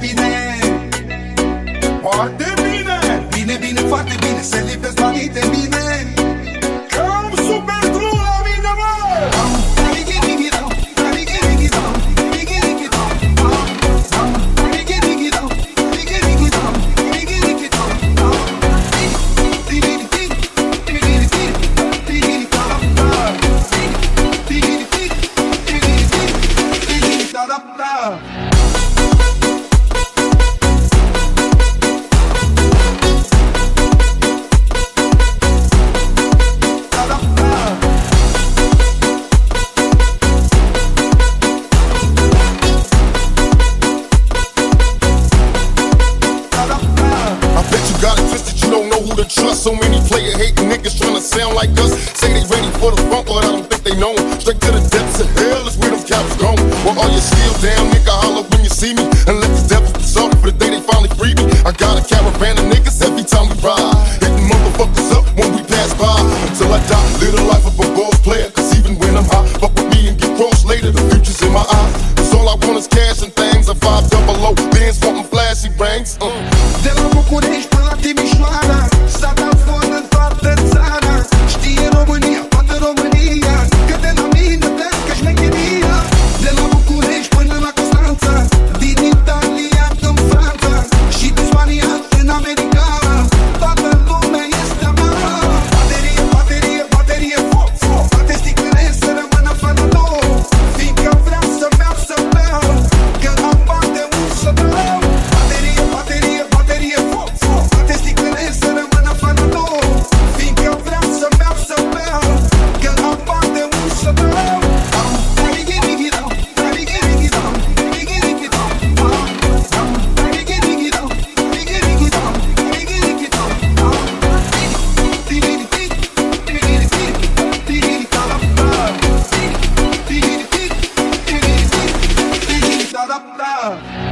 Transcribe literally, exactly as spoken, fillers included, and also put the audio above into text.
bine. Foarte bine. Bine, bine, foarte bine. Se lipesc banii de mine. Cam super glue la mine, mă! Trust so many player hating niggas trying to sound like us. Say they ready for the funk, but I don't think they know. Straight to the depths of hell is where them cops gone. Well, all you still down, nigga, holler when you see me. And let the devils be sorry for the day they finally free me. I got a caravan of niggas every time we ride, hitting motherfuckers up when we pass by. Until I die, live the life of a boss player. Cause even when I'm high, fuck with me and get crossed later. The future's in my eyes. Cause all I want is cash and things. A five double O, bands wanting flashy rings. uh. De la București până la Timișoara, s-a dat foc în toată țara. Știe România, toată România, că de la mine pleacă șmecheria. De la București până la Constanța, din Italia în Franța și din Spania în America. Toată lumea este a mea. Baterie, baterie, baterie, foc, foc. Toate sticlele să rămână fără două, fiindcă vreau să beau, să beau, că am bani de un să dau. Baterie, baterie, baterie, foc, foc. Toate sticlele să rămână fără două, fiindcă vreau să beau, să beau, că am bani de un să dau. Da, da, da.